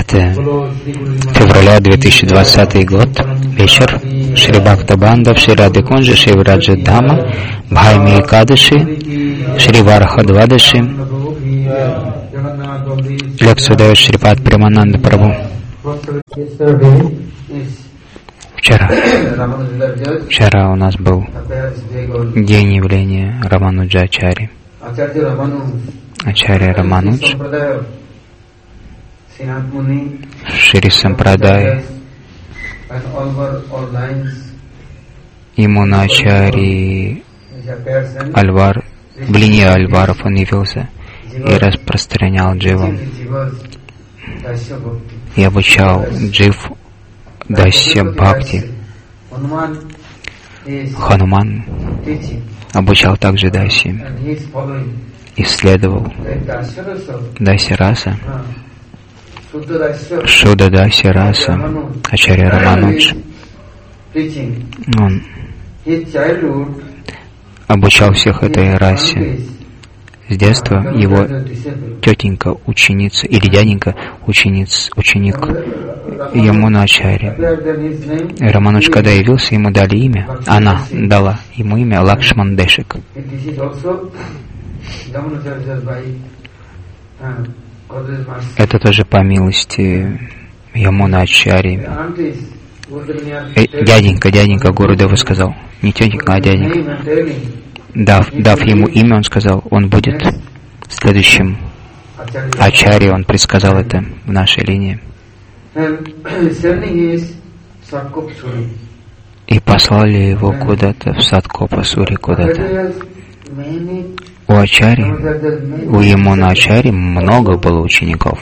15 февраля 2020 год, вечер. Шри Бхактабандав, Шри Радхикунджа, Шри Враджа Дама, Бхайми Экадаши, Шри Варха Двадаши. Лекцию дает Шрипад Премананда Прабху. Вчера у нас был день явления Рамануджачари. Ачарья Раманудж, Шри Сампрадай, Имуначари Альвар, в линии Альваров он явился и распространял дживам и обучал джив Дасья Бхакти. Хануман обучал также Даси, исследовал Дасья Раса, Шуда Дасья Раса, Ачарья Раманудж. Он обучал всех этой расе. С детства его тетенька, ученица, или дяденька, ученик Ямуначари. Раманудж, когда явился, ему дали имя, она дала ему имя Лакшман Дешик. Это тоже по милости Ямуначари. Дяденька Гурудева сказал, не тетенька, а дяденька. Дав ему имя, он сказал, он будет следующим ачарьей, он предсказал это в нашей линии. И послали его куда-то, в Садкопасури куда-то. У ачари, у Ямуначари много было учеников.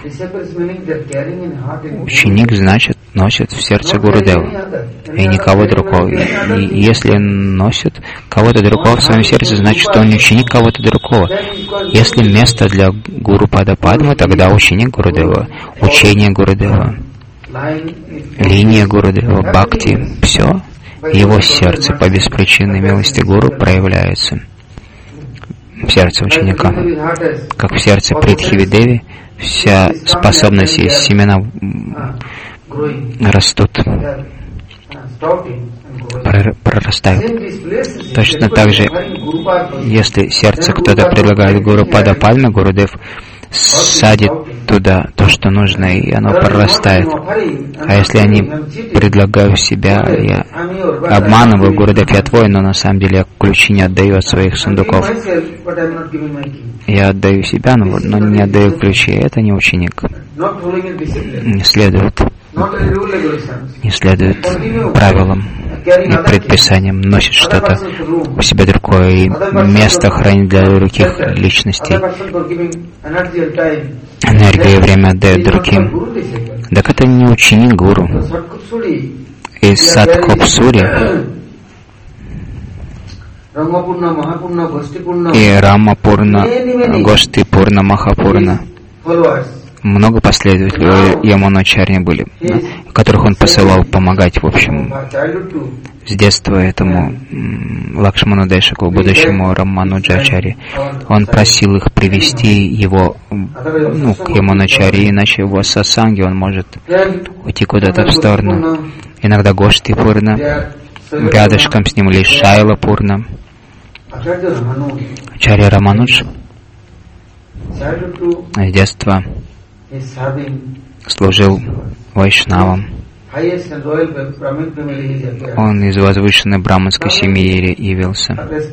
Ученик, значит, носит в сердце Гурудева, и никого другого. И если носит кого-то другого в своем сердце, значит, он не ученик кого-то другого. Если место для Гуру Падападмы, тогда ученик Гурудева, учение Гурудева, линия Гурудева, Бхакти, все в его сердце по беспричинной милости Гуру проявляется. В сердце ученика, как в сердце Притхиви-деви, вся способность и семена растут, прорастают. Точно так же, если сердце кто-то предлагает Гуру Падападме, Гурудев садит туда то, что нужно, и оно прорастает. А если они предлагают себя, я обманываю, Гурудев, я твой, но на самом деле я ключи не отдаю от своих сундуков. Я отдаю себя, но не отдаю ключи. Это не ученик. Не следует правилам и предписаниям, носит что-то у себя другое и место хранит для других личностей. Энергию и время отдает другим. Так это не ученик Гуру. И Садкопсури и Рамапурна, Гоштипурна, Махапурна. Много последователей Ямуначарьи были, которых он посылал помогать, в общем, с детства этому Лакшману Дешику, будущему Рамануджачари. Он просил их привести его к Ямуначарьи, иначе его сасанги он может уйти куда-то в сторону. Иногда Гоштипурна, рядышком с ним лишь Шайлапурна. Ачарья Раманудж с детства служил вайшнавам. Он из возвышенной браманской семьи явился.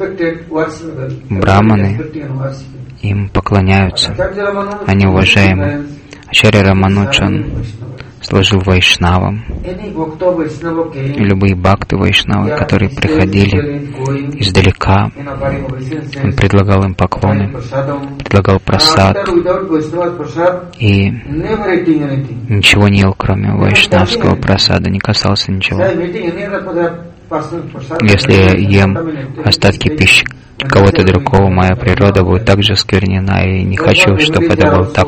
Браманы им поклоняются, они уважаемы. Ачарья Раманудж, он служил вайшнавам. И любые бхакты вайшнавы, которые приходили издалека, он предлагал им поклоны, предлагал прасад и ничего не ел, кроме вайшнавского прасада, не касался ничего. Если я ем остатки пищи кого-то другого, моя природа будет также осквернена, и не хочу, чтобы это было так.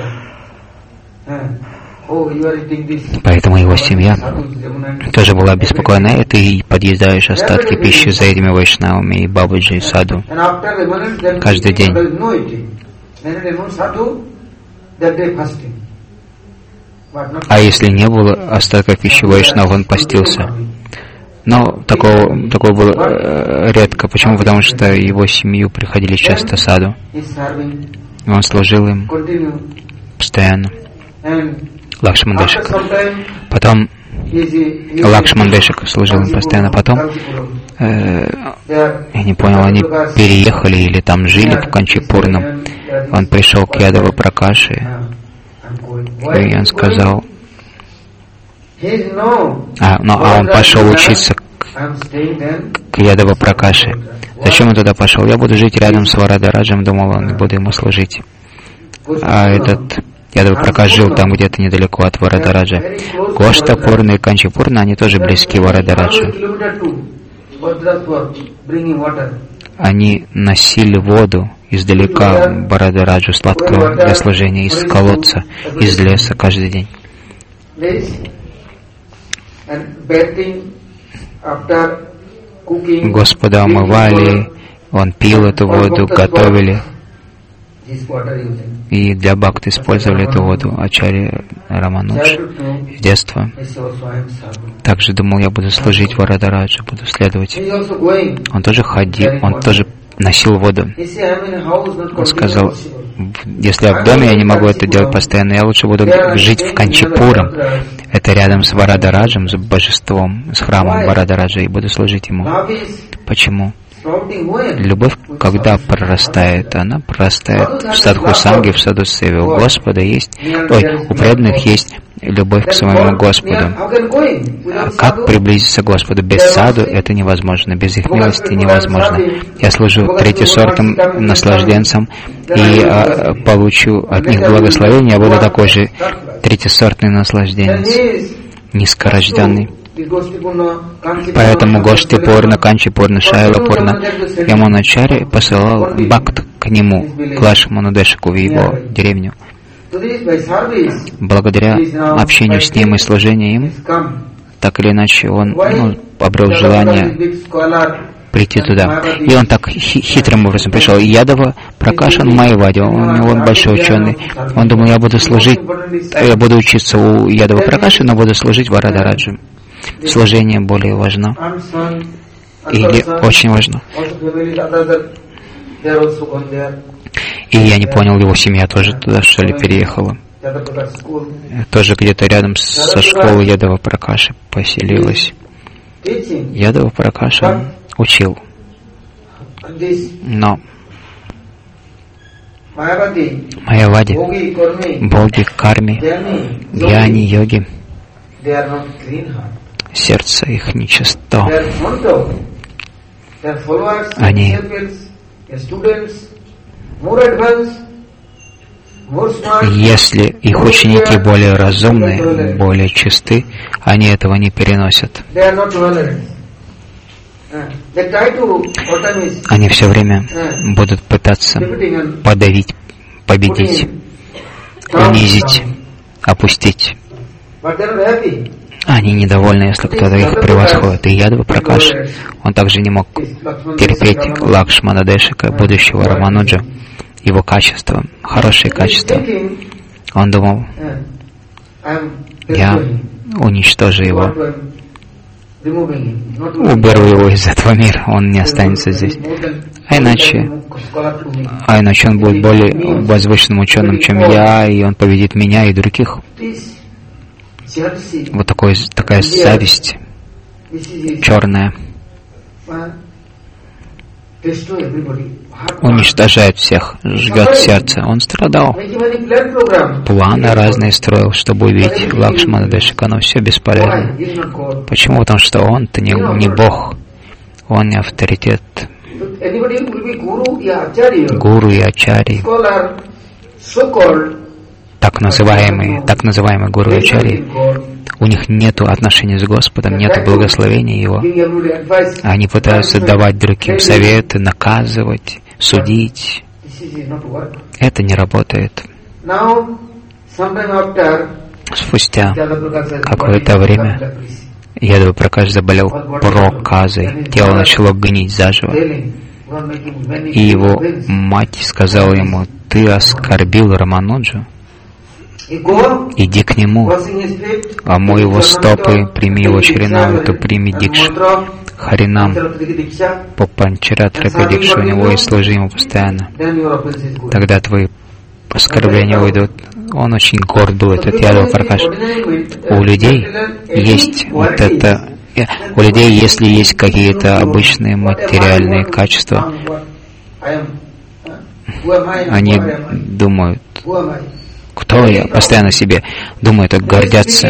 Поэтому его семья тоже была обеспокоена. И ты подъедаешь остатки пищи за этими вайшнавами и бабаджи и саду каждый день. А если не было остатка пищи Вайшнав, он постился. Но такого было редко. Почему? Потому что его семью приходили часто саду. Он служил им постоянно. Лакшмандешик. Потом Лакшмандешик служил им постоянно. Потом, я не понял, они переехали или там жили в Канчипурном. Он пришел к Ядава Пракаши, и он сказал, он пошел учиться к Ядава Пракаши. Зачем он туда пошел? Я буду жить рядом с Варадараджем, думал он, и буду ему служить. А этот Ядава Пракаш жил там где-то недалеко от Варадараджа. Гоштапурна и Канчипурна, они тоже близки Варадараджу. Они носили воду издалека Варадараджу, сладкого для служения, из колодца, из леса каждый день. Господа омывали, он пил эту воду, готовили. И для бхакти использовали эту воду Ачарья Раманудж с детства. Также думал, я буду служить Варадараджу, буду следовать. Он тоже ходил, он тоже носил воду. Он сказал, если я в доме, я не могу это делать постоянно, я лучше буду жить в Канчипурам. Это рядом с Варадараджем, с божеством, с храмом Варадараджа, и буду служить ему. Почему? Любовь, когда прорастает, она прорастает в садху-санге, в саду-севе. У Господа есть, у преданных есть любовь к своему Господу. А как приблизиться к Господу? Без саду это невозможно, без их милости невозможно. Я служу третьесортным наслажденцам и получу от них благословение, я буду такой же третьесортный наслажденец, низкорожденный. Поэтому Гоштипурна, Канчипурна, Шайлапурна, Ямуначари посылал бхакт к нему, к Лакшманудешику, в его деревню. Благодаря общению с ним и служению им, так или иначе, он обрел желание прийти туда. И он так хитрым образом пришел. Ядава Пракашан Майявади, он большой ученый. Он думал, я буду учиться у Ядава Пракаши, но буду служить Варадараджу. Служение более важно. Или очень важно. И я не понял, его семья тоже туда, что ли, переехала. Тоже где-то рядом со школой Ядава Пракаши поселилась. Ядава Пракаша учил. Но Майявади, боги, карми, гьяни, йоги, сердце их нечисто. Они если их ученики более разумны, более чисты, они этого не переносят. Они все время будут пытаться подавить, победить, унизить, опустить. Они недовольны, если кто-то их превосходит. И Ядава Пракаш, он также не мог терпеть Лакшманадешика, будущего Рамануджа, его качества, хорошие качества. Он думал, я уничтожу его, уберу его из этого мира, он не останется здесь. А иначе он будет более возвышенным ученым, чем я, и он победит меня и других. Вот такая зависть черная уничтожает всех, жгет сердце. Он страдал. Планы разные строил, чтобы убить Лакшманадешика, но все бесполезно. Почему? Потому что он-то не Бог, он не авторитет. Гуру и ачарьи, так называемые гуру и ачарьи, у них нет отношения с Господом, нет благословения Его. Они пытаются давать другим советы, наказывать, судить. Это не работает. Спустя какое-то время Ядава Пракаш заболел проказой, тело начало гнить заживо. И его мать сказала ему: ты оскорбил Рамануджу. иди к нему, омой его стопы, прими его Шринам, то прими дикшу, Харинам, по Панчаратра дикшу у него и служи ему постоянно. Тогда твои оскорбления уйдут. Он очень горд был, этот Ядва Пракаш. У людей есть вот это. У людей, если есть какие-то обычные материальные качества, они думают, кто я, постоянно себе думают, гордятся,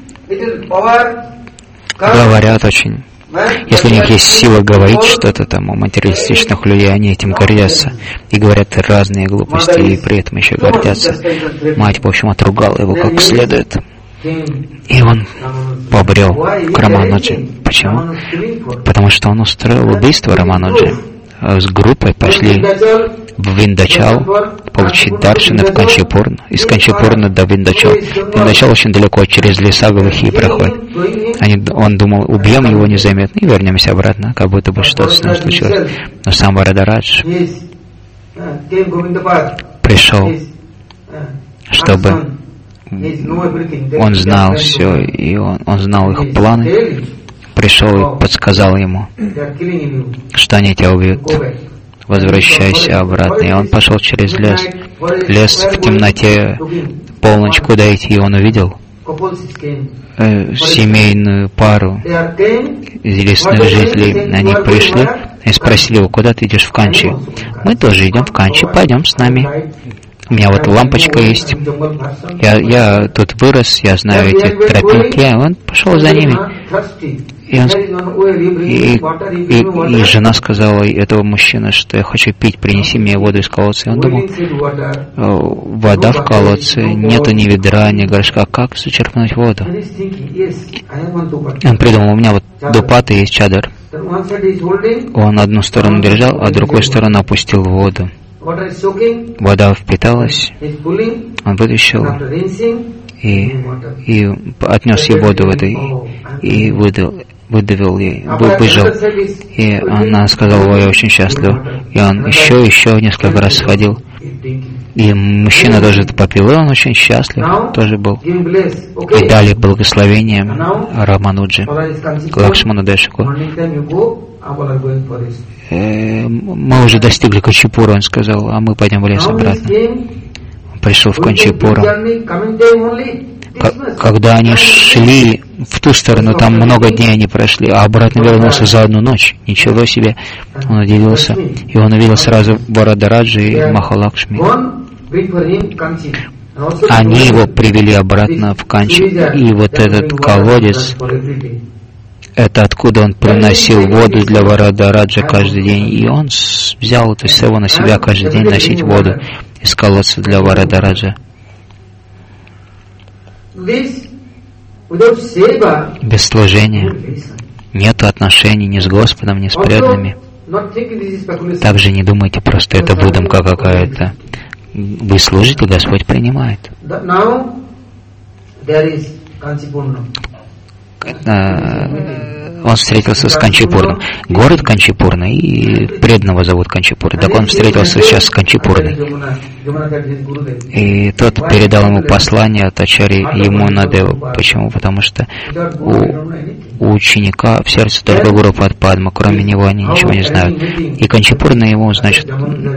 говорят очень. Если у них есть сила говорить что-то там у материалистичных людей, они этим гордятся и говорят разные глупости, и при этом еще гордятся. Мать, в общем, отругала его как следует. И он побрел к Рамануджи. Почему? Потому что он устроил убийство Рамануджи. С группой пошли в Виндачал получить даршаны в Канчипурну. Из Канчипурны до Виндачал. Виндачал очень далеко, через леса глухие проходит. Он думал, убьем его незаметно и вернемся обратно, как будто бы что-то с ним случилось. Но сам Варадарадж пришел, чтобы он знал все, и он знал их планы, пришел и подсказал ему, что они тебя убьют. Возвращайся обратно. И он пошел через лес. Лес в темноте, полночь, куда идти, и он увидел семейную пару из лесных жителей. Они пришли и спросили его, куда ты идешь в Канчи? Мы тоже идем в Канчи, пойдем с нами. У меня вот лампочка есть. Я тут вырос, я знаю эти тропинки. Он пошел за ними. И жена сказала этого мужчины, что я хочу пить, принеси мне воду из колодца. И он думал, вода в колодце, нету ни ведра, ни горшка, как зачерпнуть воду? Он придумал, у меня вот дупата есть чадар. Он одну сторону держал, а другую сторону опустил в воду. Вода впиталась, он вытащил и отнес ей воду в этой и выдавил ей, выжил. И она сказала, ой, я очень счастлив. И он еще несколько раз сходил. И мужчина тоже это попил, и он очень счастлив тоже был. И дали благословение Рамануджи, Лакшману Дешику. Мы уже достигли Канчипура, он сказал, а мы пойдем в лес обратно. Он пришел в Канчипуру. Когда они шли в ту сторону, там много дней они прошли, а обратно вернулся за одну ночь. Ничего себе. Он удивился. И он увидел сразу Варадараджи и Махалакшми. Они его привели обратно в Канчи. И вот этот колодец, это откуда он приносил воду для Варадараджа каждый день. И он взял это всего на себя каждый день носить воду из колодца для Варадараджа. Без служения нет отношений ни с Господом, ни с преданными. Также не думайте, просто это выдумка какая-то. Вы служите, Господь принимает. Он встретился с Канчипурным. Город Канчипурна, и преданного зовут Канчипурна. Так он встретился сейчас с Канчипурной. И тот передал ему послание от Ачарьи Ямунадева. Почему? Потому что у ученика в сердце только Гуру Падма, кроме него они ничего не знают. И Канчипурна ему, значит,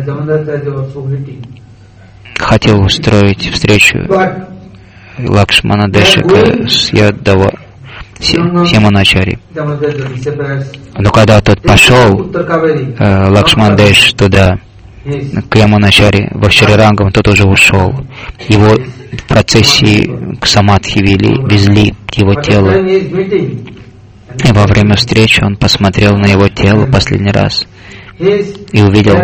хотел устроить встречу Лакшмана Дешика с Ядава Ямуначари. Но когда тот пошел, Лакшман Деш, туда, к Ямуначари, во Шрирангам, тот уже ушел. Его в процессии к Самадхи везли его тело. И во время встречи он посмотрел на его тело последний раз и увидел,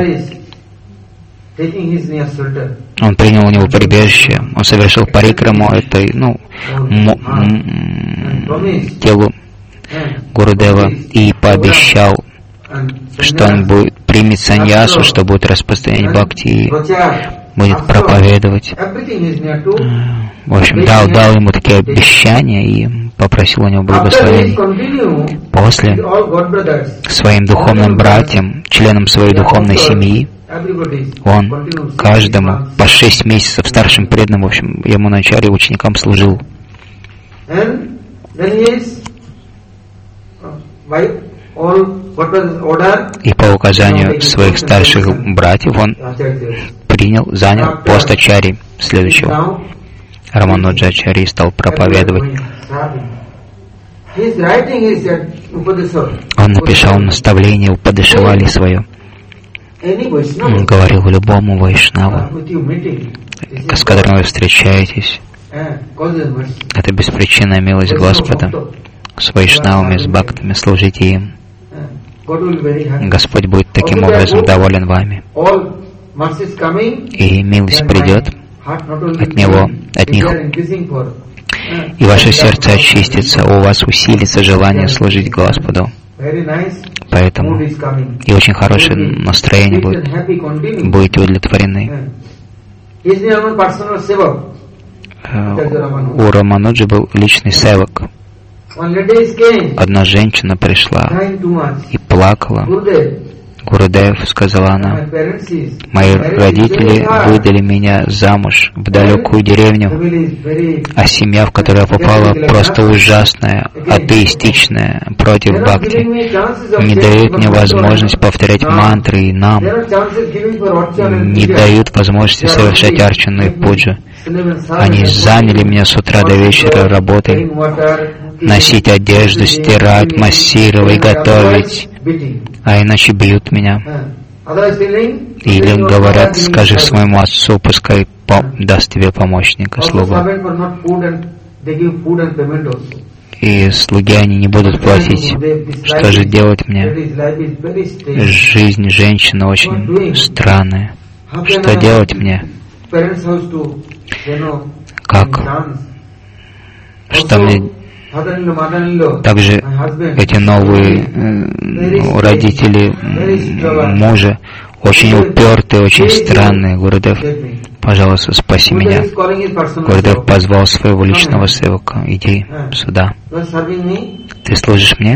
он принял у него прибежище, он совершил парикраму этой, телу Гурудева и пообещал, что он примет саньясу, что будет распространять бхакти и будет проповедовать. В общем, дал ему такие обещания и попросил у него благословения. После своим духовным братьям, членам своей духовной семьи, Он каждому по 6 месяцев старшим преданным, в общем, ему начале ученикам служил. И по указанию своих старших братьев он занял пост ачарьи следующего. Рамануджа ачарьи стал проповедовать. Он написал наставление Упадешавали свое. Он говорил любому вайшнаву, с которым вы встречаетесь, это беспричинная милость Господа. С вайшнавами, с бхактами служите им. Господь будет таким образом доволен вами. И милость придет от Него, от них. И ваше сердце очистится, у вас усилится желание служить Господу. Поэтому и очень хорошее настроение будет. Будете удовлетворены. У Рамануджи был личный севак. Одна женщина пришла и плакала. Гурудев, сказала она, мои родители выдали меня замуж в далекую деревню, а семья, в которую я попала, просто ужасная, атеистичная, против бхакти. Не дают мне возможность повторять мантры, и нам не дают возможности совершать арчану и пуджу. Они заняли меня с утра до вечера работой, носить одежду, стирать, массировать, готовить, а иначе бьют меня. Или говорят, скажи своему отцу, пускай даст тебе помощника, слугу. И слуги они не будут платить. Что же делать мне? Жизнь женщины очень странная. Что делать мне? Как? Что мне? Также эти новые родители мужа очень упертые, очень странные. Гурудев, пожалуйста, спаси меня. Гурудев позвал своего личного севака. Иди сюда. Ты служишь мне?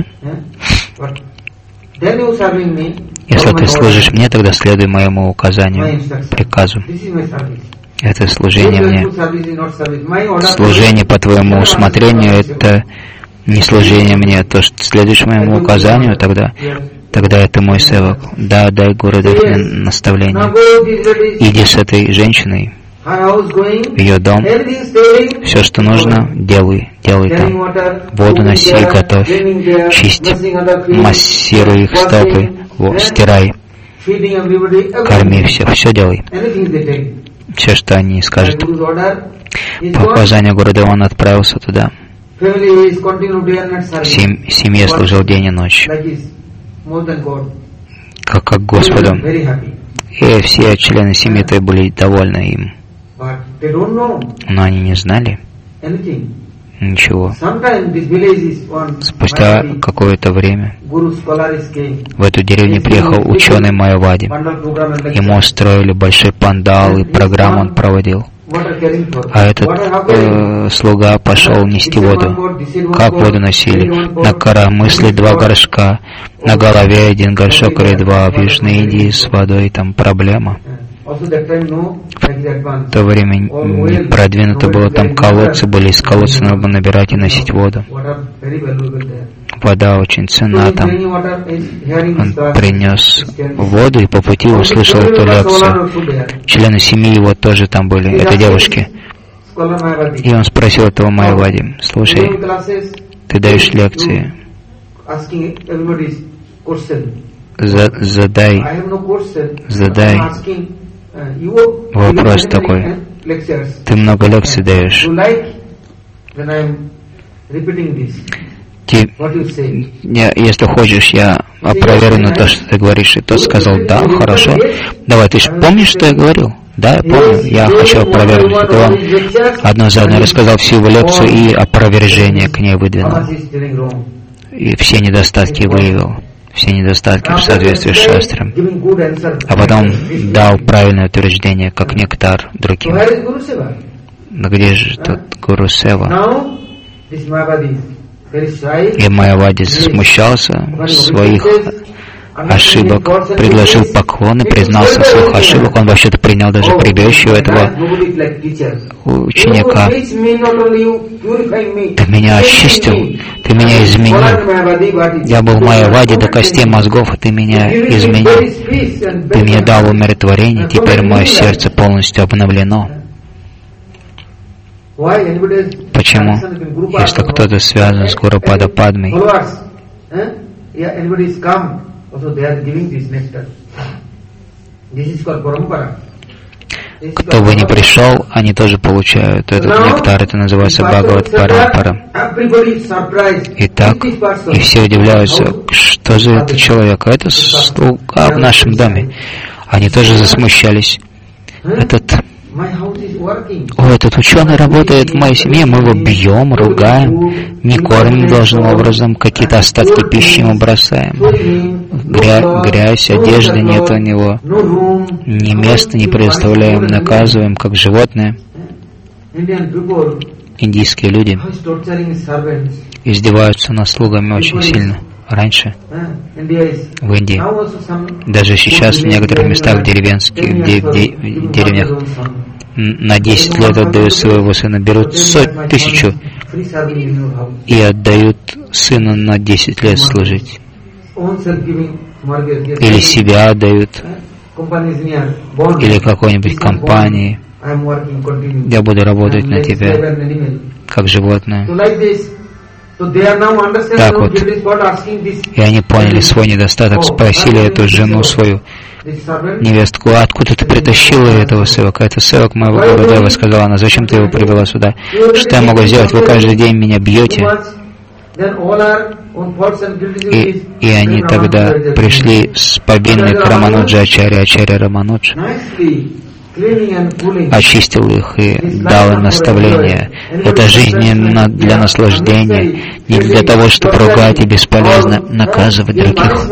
Если ты служишь мне, тогда следуй моему указанию, приказу. Это служение мне. Служение по твоему усмотрению — это не служение мне. То, что следуешь моему указанию, тогда это мой севак. Да, дай Гурудев мне наставление. Иди с этой женщиной в ее дом. Все, что нужно, делай там. Воду носи, готовь, чисти, массируй их стопы, стирай, корми все делай. Все, что они скажут. По указанию Гурудева он отправился туда. Семье служил день и ночь, как Господу. И все члены семьи той были довольны им. Но они не знали ничего. Спустя какое-то время в эту деревню приехал ученый Майявади. Ему устроили большой пандал, и программу он проводил. А этот слуга пошел нести воду. Как воду носили? На коромысле 2 горшка, на голове 1 горшок или 2. В Южной Индии с водой там проблема. В то время не продвинуто было, там колодцы были, из колодца надо было набирать и носить воду. Вода очень ценна там. Он принес воду и по пути услышал эту лекцию. Члены семьи его тоже там были, это девушки. И он спросил этого Майявади: слушай, ты даешь лекции, задай вопрос такой. Ты много лекций даешь. Если хочешь, я опровергну то, что ты говоришь. И тот сказал: да, хорошо. Давай, ты же помнишь, что я говорил? Да, я помню. Я хочу опровергнуть. Это он одно за одно рассказал всю его лекцию и опровержение к ней выдвинул. И все недостатки выявил. Все недостатки в соответствии с шастром. А потом дал правильное утверждение, как нектар другим. Но где же тот Гуру Сева? И Майявади смущался своих ошибок, предложил поклон и признался в своих ошибок. Он вообще-то принял даже прибежище у этого ученика. Ты меня очистил, ты меня изменил. Я был в Майяваде до костей мозгов, а ты меня изменил. Ты мне дал умиротворение, теперь мое сердце полностью обновлено. Почему? Если кто-то связан с Гурупада Падмой, кто бы ни пришел, они тоже получают этот нектар. Это называется Бхагават Парампара. Итак, и все удивляются, что за это человек? А это слуга в нашем доме. Они тоже засмущались. Этот ученый работает в моей семье, мы его бьем, ругаем, не кормим должным образом, какие-то остатки пищи ему бросаем. Грязь, одежды нет у него, ни места не предоставляем, наказываем, как животное. Индийские люди издеваются над слугами очень сильно. Раньше в Индии, даже сейчас в некоторых местах в деревнях на 10 лет отдают своего сына, берут 1000 и отдают сына на 10 лет служить. Или себя отдают, или какой-нибудь компании. Я буду работать на тебя, как животное. Так вот, и они поняли свой недостаток, спросили эту жену свою, невестку, откуда ты притащила этого севака? Это севак моего Гурудева, сказала она, зачем ты его привела сюда? Что я могу сделать? Вы каждый день меня бьете. И они тогда пришли с повинной к Рамануджа Ачарья. Ачарья Раманудж очистил их и дал им наставление. Это жизнь не для наслаждения, не для того, чтобы ругать и бесполезно наказывать других.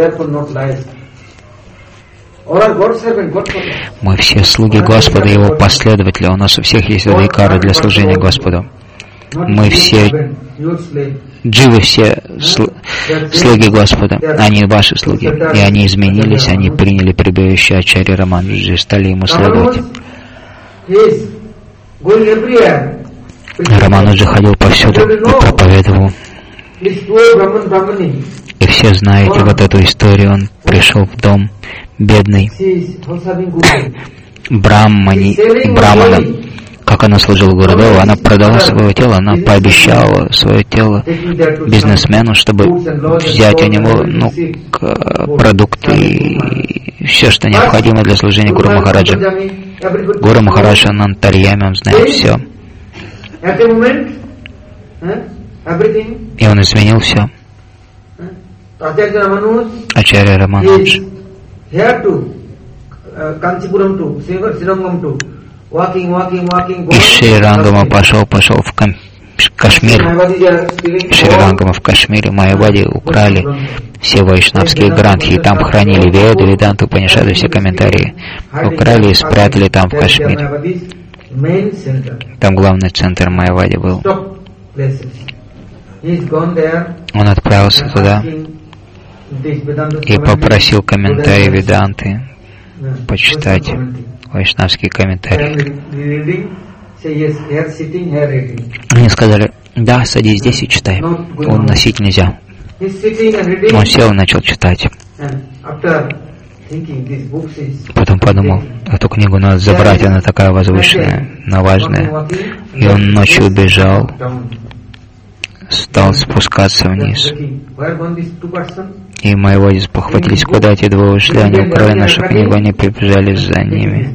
Мы все слуги Господа, Его последователи. У нас у всех есть адхикара для служения Господу. Мы все дживы, все слуги Господа. Они ваши слуги. И они изменились, они приняли прибежище Ачарьи Рамануджи и стали ему следовать. Рамануджи ходил повсюду и проповедовал. И все знаете вот эту историю. Он пришел в дом бедный Брамана. Как она служила Гурудеву, она продала свое тело, она пообещала свое тело бизнесмену, чтобы взять у него продукты и все, что необходимо для служения Гуру Махараджа. Гуру Махарадж Анантарьями, он знает все. И он изменил все. Ачарья Раманудж из Шри-Рангама пошел в Кашмир. Шри-Рангама в Кашмире, Майяваде украли все вайшнавские грантхи, и там хранили Веды, Веданту, Упанишады, все комментарии. Украли и спрятали там в Кашмире. Там главный центр Майяваде был. Он отправился туда и попросил комментарии Веданты почитать. Вайшнавские комментарии. Они сказали, да, садись здесь и читай. Он носить нельзя. Он сел и начал читать. Потом подумал, эту книгу надо забрать, она такая возвышенная, но важная. И он ночью убежал, стал спускаться вниз. И моего похватились, куда эти двое ушли, они украли нашу книгу, они прибежали за ними.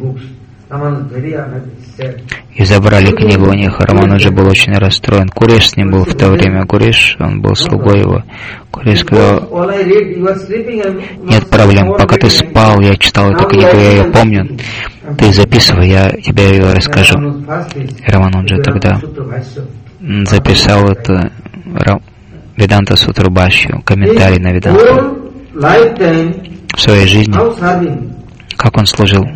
И забрали книгу у них. Рамануджа был очень расстроен. Куриш с ним был в то время. Куриш, он был слугой его. Куриш сказал, нет проблем, пока ты спал, я читал эту книгу, я ее помню. Ты записывай, я тебе ее расскажу. Рамануджа тогда записал это Веданта Сутру Бхашью, комментарий на Веданту. В своей жизни, как он служил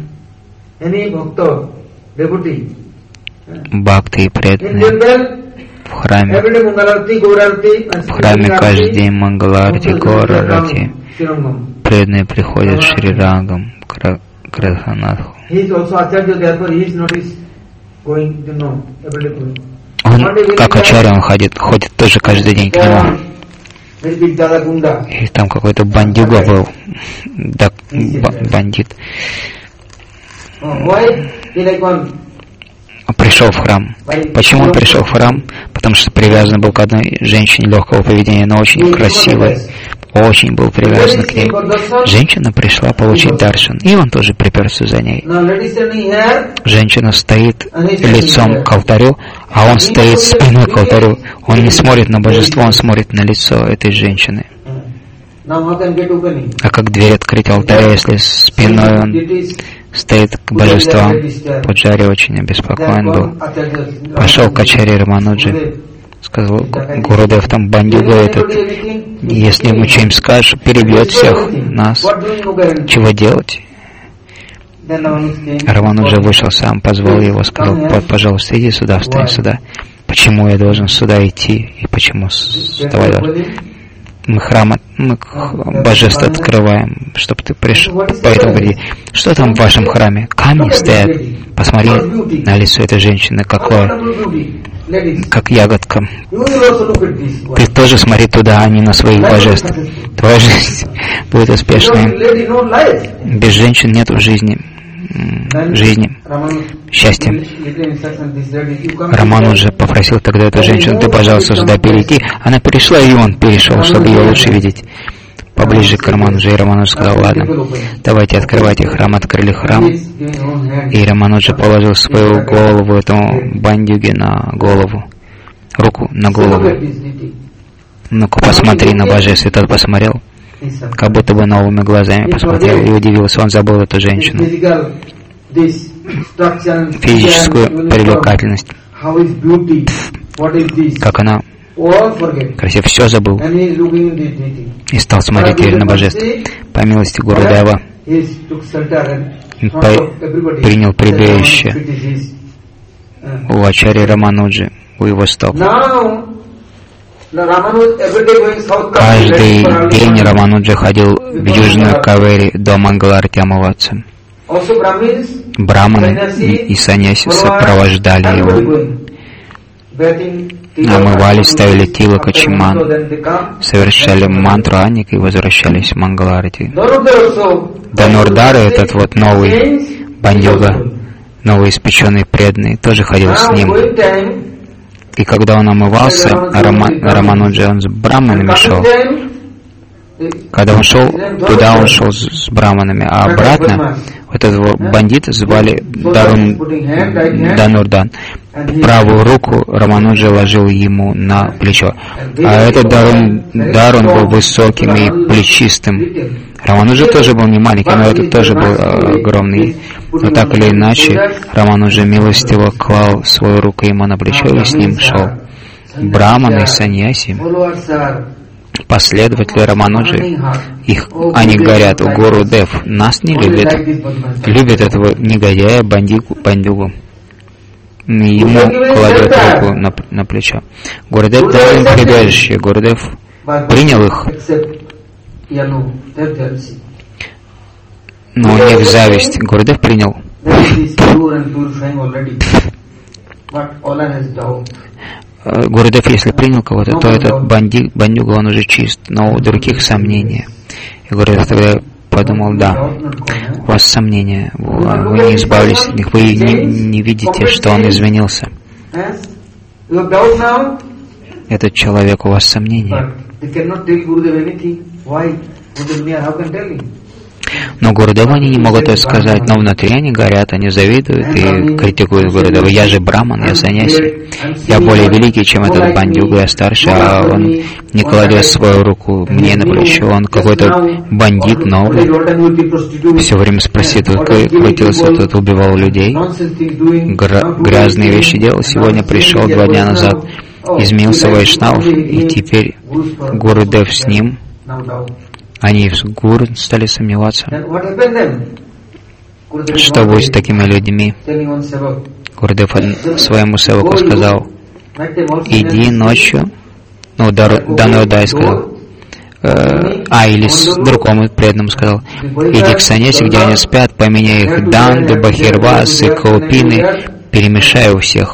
бхакти и преданные в храме каждый день Мангаларти, Горарати, преданные приходят Шри Рагам к Радханатху. Он, как ачарья, он ходит тоже каждый день к нему. И там какой-то бандюга был, да, бандит. Пришел в храм. Почему он пришел в храм? Потому что привязан был к одной женщине легкого поведения, но очень красивой. Очень был привязан к ней. Женщина пришла получить даршан, и он тоже приперся за ней. Женщина стоит лицом к алтарю, а он стоит спиной к алтарю. Он не смотрит на божество, он смотрит на лицо этой женщины. А как дверь открыть алтаря, если спиной он стоит к божествам? Пуджари очень обеспокоен был. Пошел к ачарье Рамануджи. Сказал: Гурудев, там бандюга этот, если ему что-нибудь скажешь, перебьет всех нас. Чего делать? Рамануджа вышел сам, позвал его, сказал: пожалуйста, иди сюда, встань сюда. Почему я должен сюда идти? И почему вставать? Мы божество открываем, чтобы ты пришел. Поэтому говори, что там в вашем храме? Камни стоят. Посмотри на лицо этой женщины, какое, как ягодка. Ты тоже смотри туда, а не на своих божеств. Твоя жизнь будет успешной. Без женщин нет в жизни счастья. Рамануджа попросил тогда эту женщину: ты, пожалуйста, сюда перейти. Она перешла, и он перешел, чтобы ее лучше видеть. Поближе к Рамануджа. И Рамануджа сказал: ладно, давайте открывайте храм. Открыли храм. И Рамануджа положил свою голову этому бандюге на голову. Руку на голову. Ну-ка, посмотри на божество. И тот посмотрел, как будто бы новыми глазами посмотрел, и удивился. Он забыл эту женщину. Физическую привлекательность. Как она красиво, все забыл. И стал смотреть теперь на божество. По милости Гурудева принял прибежище у ачарьи Рамануджи, у его стоп. Каждый день Рамануджа ходил в Южную Кавери до Мангаларти омываться. Браманы и саньяси сопровождали его. Омывались, ставили тилака чиман, совершали мантру Анник и возвращались в Мангаларти. Данурдара, этот вот новый бандюга, новоиспеченный преданный, тоже ходил с ним. И когда он омывался, Рамануджа, он с браманами шел. Когда он шел, туда он шел с браманами, а обратно вот этого бандита звали Данурдан. Правую руку Рамануджа ложил ему на плечо. А этот Дарун был высоким и плечистым. Рамануджа тоже был не маленький, но этот тоже был огромный. Но так или иначе, Рамануджа милостиво клал свою руку ему на плечо и с ним шел. Браманы и саньяси, последователи Рамануджи, они горят. Гурудев нас не любит. Любит этого негодяя, бандюгу. Ему кладет руку на плечо. Гурудев дал им прибежище. Гурудев принял их. Но у них зависть. Гурудев принял. Гурудев, если принял кого-то, то этот бандюга, он уже чист, но у других сомнения. И Гурудев тогда подумал: да, у вас сомнения, вы не избавились от них, вы не видите, что он изменился. Этот человек, у вас сомнения. Но Гурудеву они не могут это сказать, но внутри они горят, они завидуют и критикуют Гурудева. Я же браман, я саньяси, я более великий, чем этот бандюга, я старше, а он не кладет свою руку мне на плечо, он какой-то бандит новый, все время с проституткой крутился, тут убивал людей, грязные вещи делал, сегодня пришел 2 дня назад, изменился Вайшнав, и теперь Гурудев с ним. Они в гуру стали сомневаться. Что будет с такими людьми? Гурудев своему севаку сказал: иди ночью, Данурдай сказал, или с другому преданному сказал: иди к саньяси, где они спят, поменяй их данды, бахирвасы, каупины, перемешай у всех.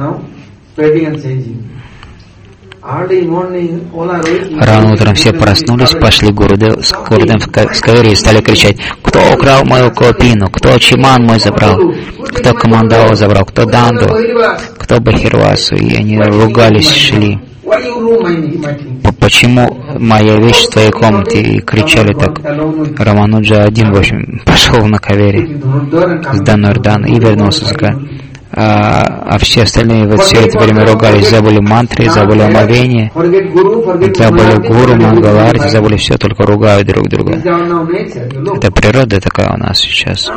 Рано утром все проснулись, пошли с Гурудевом в кавери и стали кричать: кто украл мою каупину, кто чиман мой забрал, кто командалу забрал, кто данду, кто бахирвасу. И они ругались, шли. Почему моя вещь в твоей комнате? И кричали так. Рамануджа один, в общем, пошел на кавери с Данурдана и вернулся с а все остальные вот все это время ругались, забыли мантры, забыли омовение, забыли гуру, мангаларти, забыли все, только ругают друг друга. Это природа такая у нас сейчас.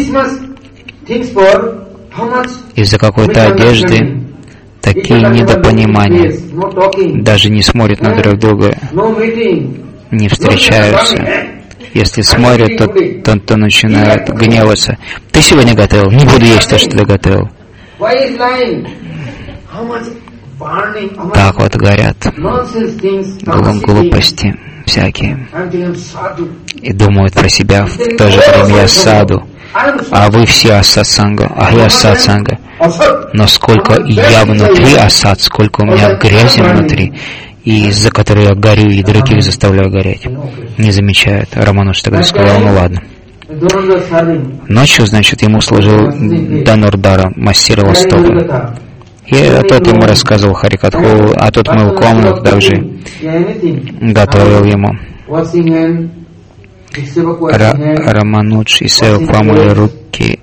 Из-за какой-то одежды такие недопонимания, даже не смотрят на друг друга, не встречаются. Если смотрят, то начинают гневаться. Ты сегодня готовил? Не буду есть то, что ты готовил. Так вот горят глупости всякие. И думают про себя в то же время: я саду, а вы все асатсанга, а я сатсанга. Но сколько я внутри асад, сколько у меня грязи внутри, и из-за которой я горю, и других заставляю гореть. Не замечают. Рамануж тогда сказал: ну ладно. Ночью, значит, ему служил Данурдара, массировал стопы. И тот ему рассказывал Харикатху, а тот мыл комнату также, готовил ему. Раманудж и Севак помыли руки.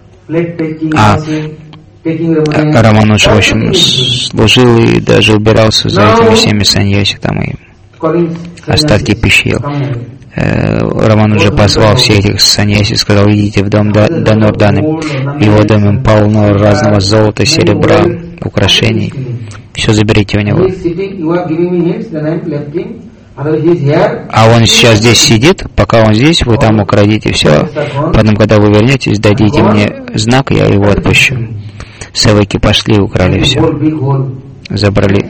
Раманудж, в общем, служил и даже убирался за этими всеми саньяси, там и остатки пищи ел. Рамануджа позвал всех этих саньяси и сказал: идите в дом Данурданы. В его доме полно разного золота, серебра, украшений. Все заберите у него. А он сейчас здесь сидит, пока он здесь, вы там украдите все. Потом, когда вы вернетесь, дадите мне знак, я его отпущу. Севаки пошли и украли все. Забрали.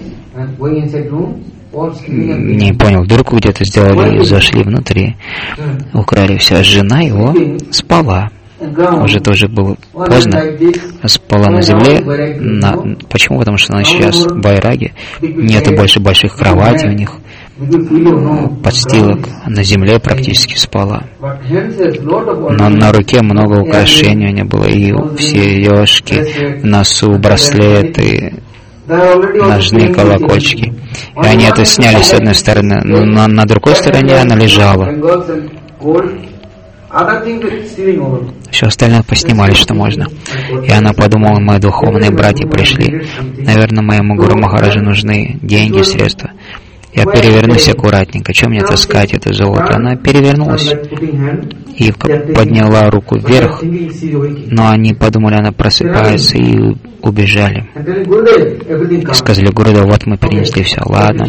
Не понял, дырку где-то сделали и зашли внутри. Украли все. Жена его спала. Уже тоже было поздно. Спала на земле. Почему? Потому что она сейчас в Байраге. Нету больше больших кроватей у них, подстилок. На земле практически спала. Но на руке много украшений у нее было. И все сережки, в носу браслеты, ножные колокольчики. И они это сняли с одной стороны, но на другой стороне она лежала. Все остальное поснимали, что можно. И она подумала: мои духовные братья пришли. Наверное, моему Гуру Махараджу нужны деньги, средства. Я перевернусь аккуратненько. Чем мне таскать это золото? Она перевернулась и подняла руку вверх, но они подумали, она просыпается, и убежали. Сказали: Гурудев, вот мы перенесли все, ладно.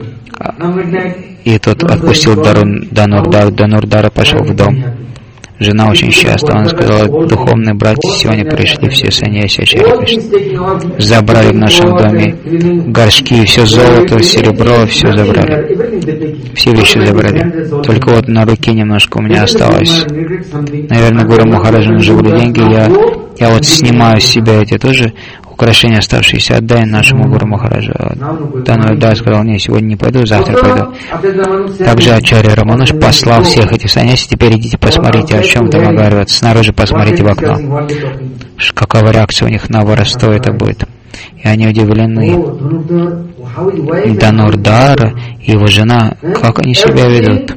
И тот отпустил Данурдара. Данурдара пошел в дом. Жена очень счастлива. Она сказала: духовные братья сегодня пришли, все саньяси Ачарья пришли. Забрали в нашем доме горшки, все золото, серебро, все забрали. Все вещи забрали. Только вот на руке немножко у меня осталось. Наверное, Гуру Махараджу нужны были деньги. Я вот снимаю с себя эти тоже украшения оставшиеся, отдай нашему Гуру Махараджу. Данурдар сказал: не, сегодня не пойду, завтра пойду. Также Ачарья Рамануж послал всех этих саньяси: теперь идите посмотрите, о чем там оговаривают. Снаружи посмотрите в окно. Какова реакция у них на воровство это будет. И они удивлены. Данурдар и его жена, как они себя ведут.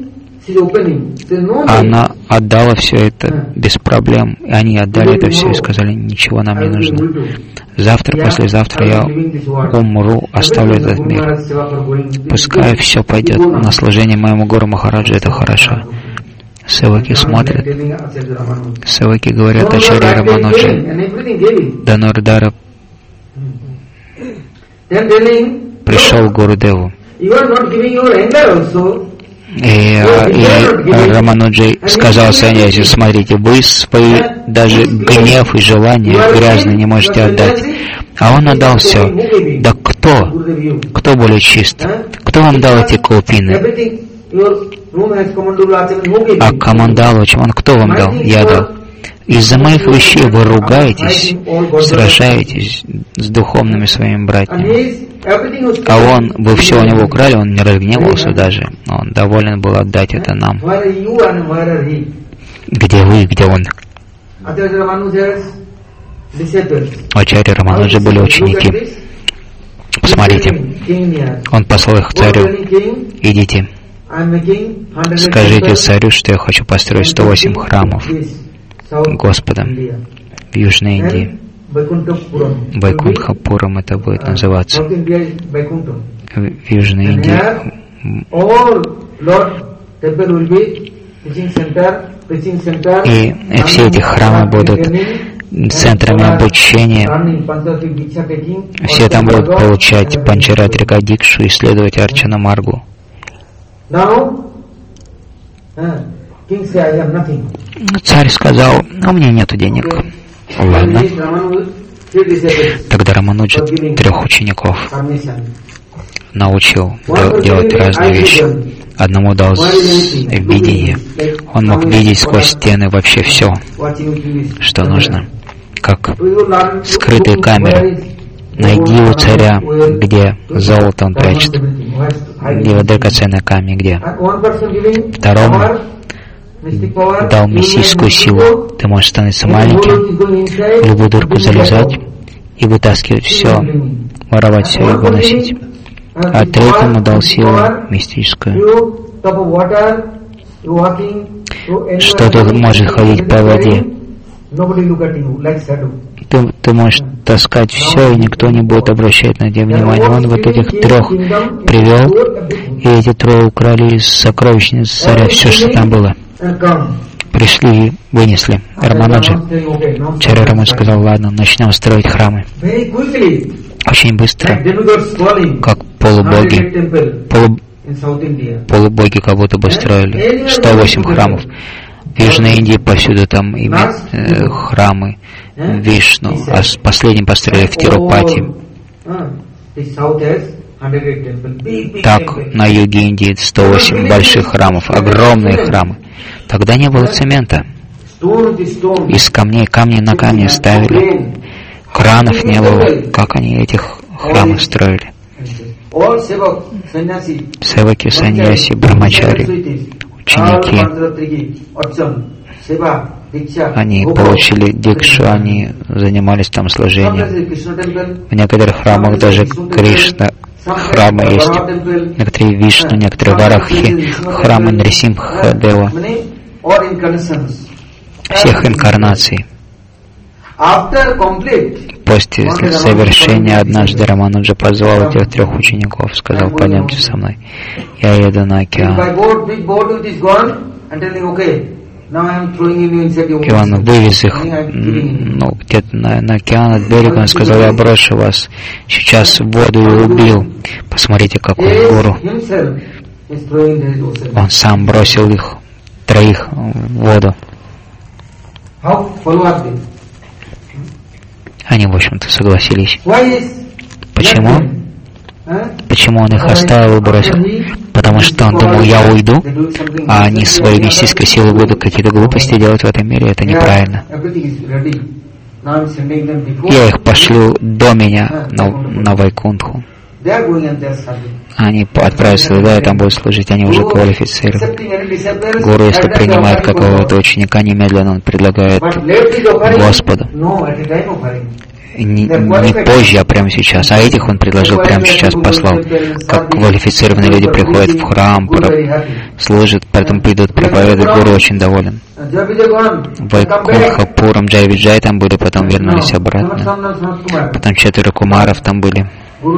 Она отдала все это без проблем. И они отдали это все и сказали: ничего нам не нужно. Завтра, послезавтра я умру, оставлю этот мир. Пускай все пойдет на служение моему Гуру Махараджу, это хорошо. Севаки смотрят. Севаки говорят: Ачарья Рамануджа. Данурдара пришел к Гурудеву. И Рамануджи сказал саньяси: смотрите, вы свои даже гнев и желания грязные не можете отдать. А он отдал все. Да кто? Кто более чист? Кто вам дал эти каупины? А Камандалу, он кто вам дал? Я дал. Из-за моих вещей вы ругаетесь, сражаетесь с духовными своими братьями. А вы все у него украли, он не разгневался даже. Он доволен был отдать это нам. Где вы, где он? У Ачарьи Рамануджи были ученики. Посмотрите, он послал их к царю. Идите, скажите царю, что я хочу построить 108 храмов Господа в Южной Индии. Байкунтхапурам это будет называться. В Южной Индии. И все эти храмы будут центрами обучения. Все там будут получать Панчаратрика Дикшу и следовать Арчана Маргу. Царь сказал, у меня нету денег. Ладно. Тогда Рамануджа 3 учеников научил делать разные вещи. Одному дал видение. Он мог видеть сквозь стены вообще все, что нужно. Как скрытые камеры. Найди у царя, где золото он прячет, его драгоценные камни где. Второму дал миссийскую силу. Ты можешь становиться маленьким, в любую дырку залезать и вытаскивать все, воровать все и выносить. А третьему дал силу мистическую, что ты можешь ходить по воде. Ты можешь таскать все, и никто не будет обращать на тебя внимания. Он вот этих 3 привел, и эти 3 украли из сокровищниц царя все, что там было. Пришли и вынесли. Рамануджа. Ачарья Рамануджа сказал, ладно, начнем строить храмы. Очень быстро, как полубоги как будто бы строили. 108 храмов. В Южной Индии повсюду там храмы Вишну, а последним построили в Тирупати. Так, на юге Индии 108 больших храмов, огромные храмы. Тогда не было цемента. Из камни на камни ставили. Кранов не было. Как они этих храмов строили? Севаки, саньяси, брамачари, ученики, они получили дикшу, они занимались там служением. В некоторых храмах даже Кришна храмы есть, некоторые Вишну, некоторые Варахи, храмы Нрисимха-дева, всех инкарнаций. После совершения однажды Рамануджа позвал этих 3 учеников, сказал, пойдемте со мной, я еду на океан. И он вывез их где-то на океан от берега, он сказал, я брошу вас сейчас в воду и убил. Посмотрите, какой гуру. Он сам бросил их 3 в воду. Они, в общем-то, согласились. Почему? Почему он их оставил и бросил? Потому что он думал, я уйду, а они своей мистической силой будут какие-то глупости делать в этом мире. Это неправильно. Я их пошлю до меня на Вайкунтху. Они отправятся туда и там будут служить, они уже квалифицированы. Гуру, если принимает какого-то ученика, немедленно он предлагает Господу. Не позже, а прямо сейчас. А этих он предложил прямо сейчас, послал. Как квалифицированные люди приходят в храм, служат, потом придут проповедовать. Гуру очень доволен. Вайкунтхапурам, Джай-Виджай там были, потом вернулись обратно. Потом 4 кумаров там были.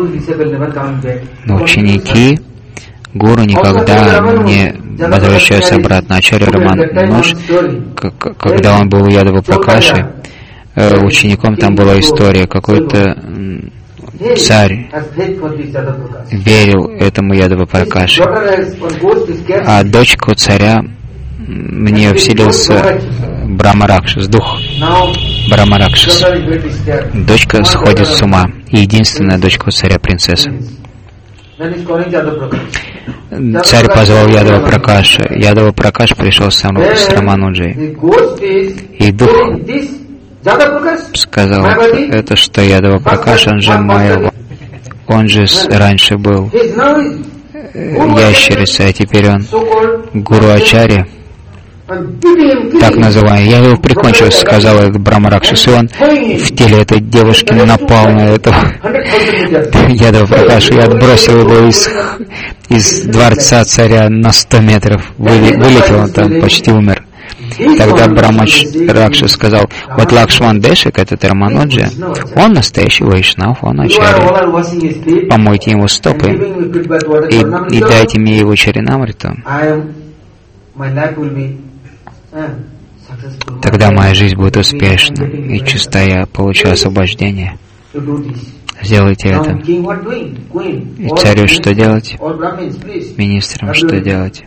Но ученики Гуру никогда не возвращаются обратно. Ачарья Рамануджа, когда он был у Ядава Пракаши, учеником там была история, какой-то царь верил этому Ядава Пракаши, а дочка у царя, в нее вселился Брахма-Ракшас, дух Брахма-Ракшас. Дочка сходит с ума, и единственная дочка у царя принцесса. царь позвал Ядава Пракаша. Ядава Пракаш пришел с Рамануджей. И дух сказал, это что Ядава Пракаш, он же Майя, он же раньше был ящерицей, а теперь он Гуру Ачарья, так называемый. Я его прикончил, сказал этот Брахма-ракшас, и он в теле этой девушки напал на этого Ядава Пракаша и отбросил его из дворца царя на 100 метров. Вылетел он там, почти умер. Тогда Брахма-ракшас сказал, вот Лакшман Дешик, этот Рамануджа, он настоящий вайшнав, он ачарья. Помойте ему стопы и дайте мне его чаринамриту. Тогда моя жизнь будет успешна, и чисто я получу освобождение. Сделайте это. И царю что делать? Министрам что делать?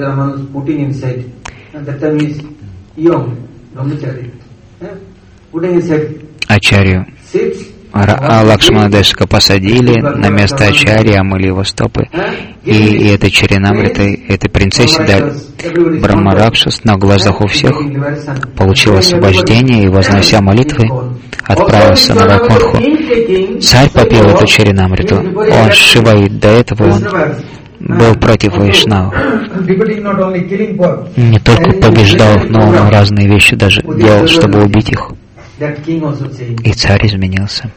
Ачарью Лакшмана Дешика посадили на место Ачарьи, омыли его стопы, и этой чаринамритой, этой принцессе дали. Брахма-ракшас на глазах у всех получил освобождение и, вознося молитвы, отправился на Вайкунтху. Царь попил эту чаринамриту. Он шиваит, до этого он был против вайшнавов. Не только побеждал их, но он разные вещи даже делал, чтобы убить их. И царь изменился.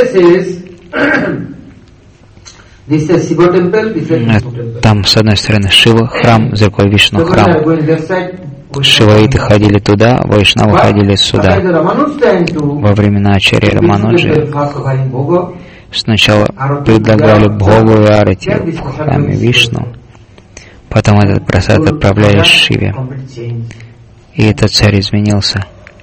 Там, с одной стороны, Шива, храм, с другой Вишну, храм. Шиваиты ходили туда, вайшнавы ходили сюда. Во времена Ачарьи Рамануджи сначала предлагали Бхогу и Арати в храме Вишну, потом этот прасад отправляли Шиве. И этот царь изменился.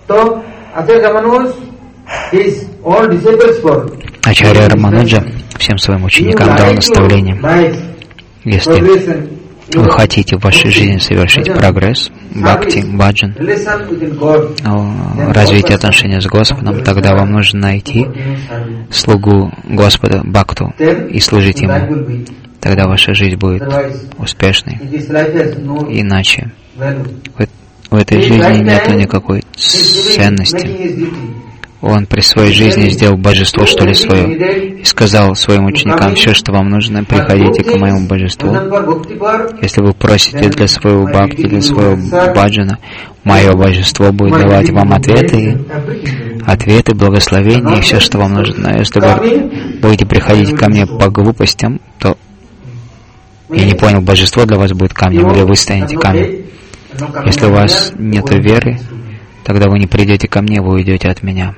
Ачарья Рамануджа всем своим ученикам дал наставление. Если вы хотите в вашей жизни совершить прогресс, бхакти, баджан, развитие отношений с Господом, тогда вам нужно найти слугу Господа, бхакту, и служить Ему. Тогда ваша жизнь будет успешной. Иначе в этой жизни нет никакой ценности. Он при своей жизни сделал божество, что ли, свое, и сказал своим ученикам: все, что вам нужно, приходите к моему божеству. Если вы просите для своего бхакти, для своего баджана, мое божество будет давать вам ответы, благословения и все, что вам нужно. Если вы будете приходить ко мне по глупостям, то, я не понял, божество для вас будет камнем, или вы станете камнем. Если у вас нет веры, тогда вы не придете ко мне, вы уйдете от меня.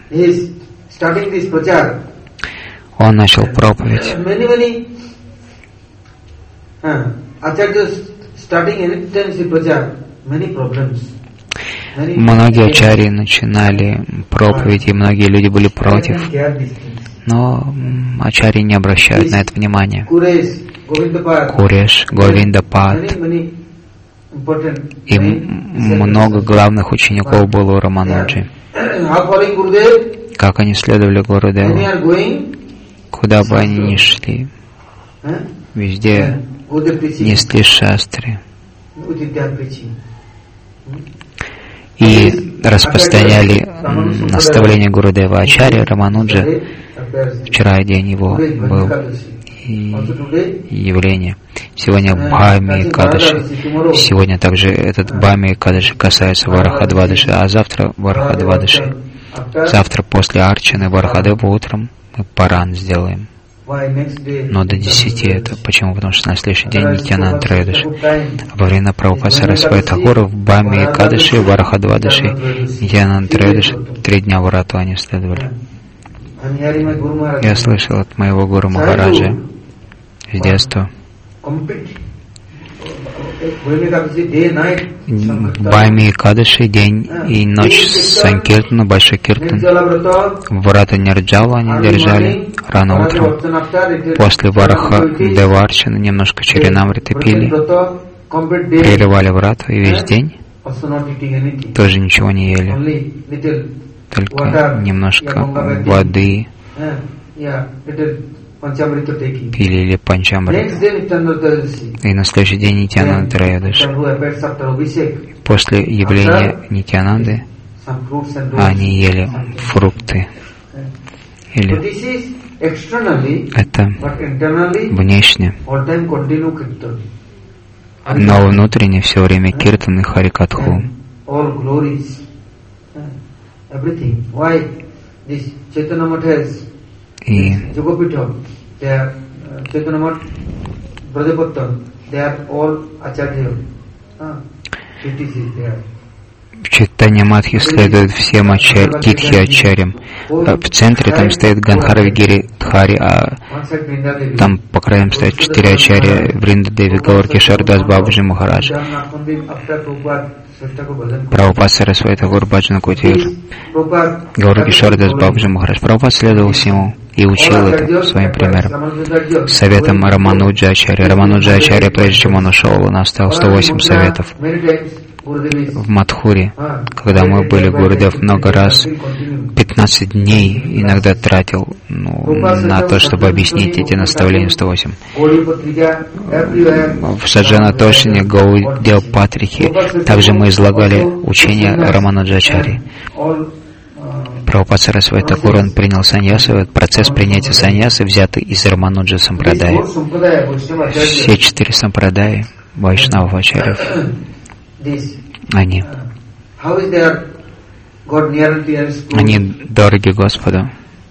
Он начал проповедь. Многие ачарьи начинали проповедь, и многие люди были против. Но ачарьи не обращают на это внимания. Куреш, Говиндапад. И много главных учеников было у Рамануджи. Как они следовали Гурудеву? Куда бы они ни шли, везде несли шастры и распространяли наставления Гурудева. Ачарья Рамануджа, вчера день его был явление. Сегодня Бхами Экадаши. Сегодня также этот Бхами Экадаши касается Варахадвадаши, а завтра Варахадвадаши. Завтра после Арчаны Варахадева утром мы Паран сделаем. Но до 10 это. Почему? Потому что на следующий день Нитьянанд Троядаши. Во время Прабхупады Сарасвати Тхакура в Бхами Экадаши, Варахадвадаши, Нитьянанд Троядаши 3 дня Варату они следовали. Я слышал от моего гуру Махараджа с детства. Бхами Экадаши, день и ночь Санкиртана, Большой Киртан. Варата Нирджала они держали рано утром. После Вараха Деварчана немножко Чаринамриты пили, прерывали врату, и весь день тоже ничего не ели. Только немножко воды пили или панчамрит. И на следующий день Нитьянанда Троядаши. После явления Нитьянанды они ели фрукты. Или это внешне, но внутренне все время киртан и харикатху. И в Чайтанья Матхи следует всем титхи ачарьям. В центре там стоит Ганхара Гири Дхари, а там по краям стоят 4 ачарья: Вринда Деви, Гаур Кишар Дас, Бабаджи Махарадж, Прабхупад Сарасвати Тхакур, Баджан Кутир, Гаур Кишар Дас, Бабаджи Махарадж. Прабхупад следовал всему и учил это своим примером. Советом Рамануджа Ачарья. Рамануджа Ачарья, прежде чем он ушел, он оставил 108 советов. В Мадхуре, когда мы были, Гурудев много раз, 15 дней иногда тратил на то, чтобы объяснить эти наставления 108. В Саджана Тошине, Гаудел Патрихе также мы излагали учение Рамануджачари. Прабхупад Сарасвати Тхакур, он принял саньясу, этот процесс принятия саньясы взятый из Рамануджа Сампрадаи. Все 4 сампрадаи Вайшнавов Ачарьев, они дороги Господу.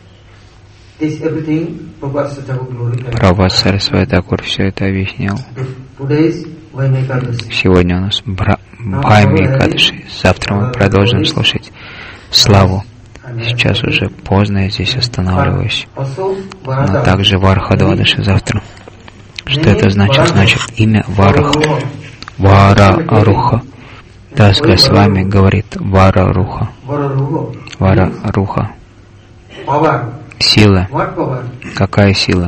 Прабхупад Сарасвати Тхакур все это объяснил. Сегодня у нас Бхайми Экадаши. Завтра мы продолжим слушать славу. Сейчас уже поздно, я здесь останавливаюсь. Но также Варха Двадаши завтра. Что это значит? Значит имя Варах. Вара Аруха. Дас Госвами говорит Вара Руха. Вара Руха. Сила. Какая сила?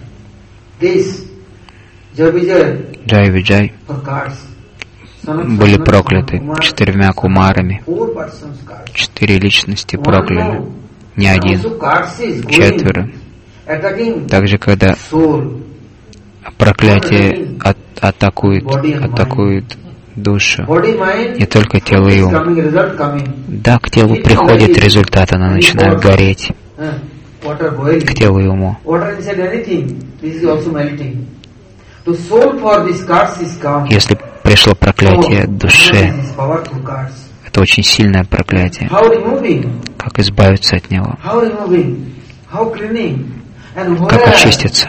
Джай Виджай были прокляты 4 кумарами. 4 личности прокляли. Не один. 4. Также, когда проклятие атакует душу, не только тело и ум. Да, к телу приходит результат, она начинает гореть. К телу и уму. Если пришло проклятие душе, это очень сильное проклятие. Как избавиться от него? Как очиститься?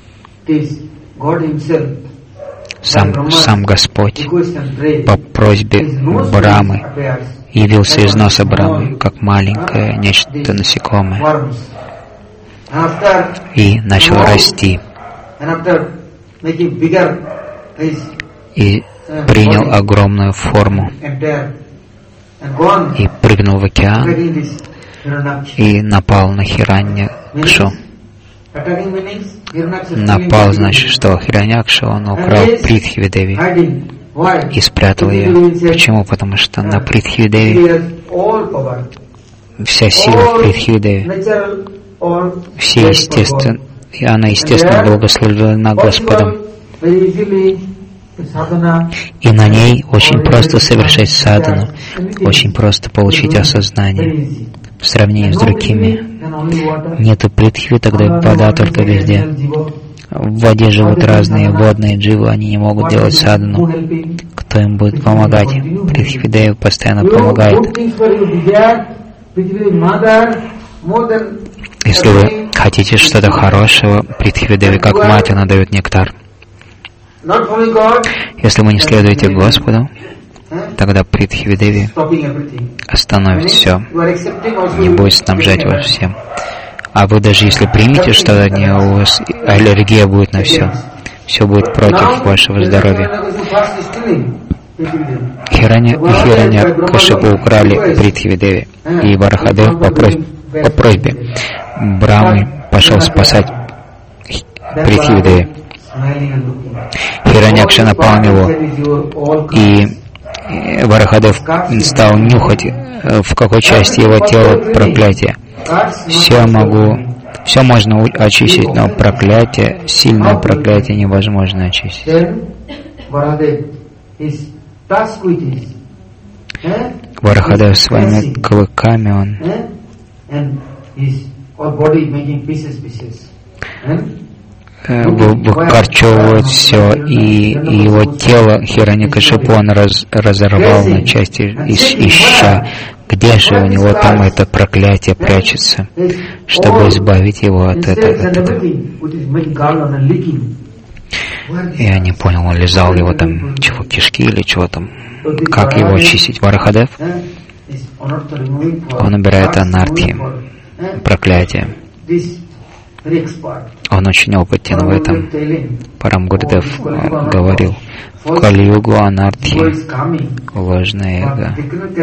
Сам Господь по просьбе Брамы явился из носа Брамы, как маленькое нечто насекомое, и начал расти, и принял огромную форму, и прыгнул в океан, и напал на Хираньякшу. Напал, значит, что Хираньякша, он украл Притхви-деви и спрятал ее. Почему? Потому что на Притхви-деви вся сила в Притхви-деви, все естественно, и она естественно благословлена Господом. И на ней очень просто совершать садхану, очень просто получить осознание. В сравнении с другими нету притхви, тогда вода только везде. В воде живут разные водные дживы, они не могут делать садхану. Кто им будет помогать? Притхви-деви постоянно помогает. Если вы хотите что-то хорошего, Притхви-деви как мать, она дает нектар. Если вы не следуете Господу, тогда Притхви-деви остановит все, не будет снабжать вас всем. А вы даже если примете что-то от нее, у вас аллергия будет на все. Все будет против вашего здоровья. Хираньякшипу украли Притхви-деви, и Варахадев по просьбе Брамы пошел спасать Притхви-деви. Хираньякша напал на него, и Варахадев стал нюхать, в какой части его тела проклятие. Все могу Все можно очистить, но проклятие, сильное проклятие невозможно очистить. Варахадев своими клыками, он выкорчевывает все, и его тело Хираньякашипу он разорвал на части, ища, где же у него там это проклятие прячется, чтобы избавить его от этого. Я не понял, он лизал его там, чего, кишки или чего там. Как его очистить? Варахадев? Он убирает анархи, проклятие. Он очень опытен в этом. Парам Гурдев говорил, в Кали-югу анархи, ложное эго,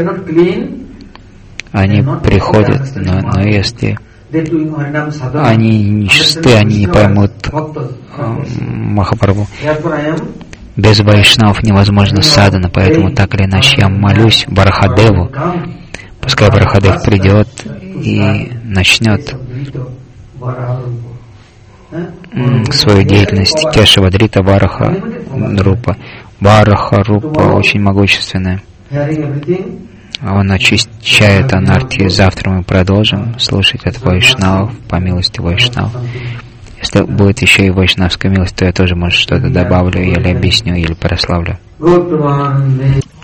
они приходят, но если они нечисты, они не поймут Махапрабху. Без вайшнавов невозможно садхана, поэтому так или иначе я молюсь Варахадеву. Пускай Варахадев придет и начнет свою деятельность. Кешавадрита Вараха Рупа. Вараха Рупа очень могущественная. Он очищает анархи. Завтра мы продолжим слушать от вайшнавов, по милости вайшнавов. Если будет еще и вайшнавская милость, то я тоже, может, что-то добавлю, или объясню, или прославлю.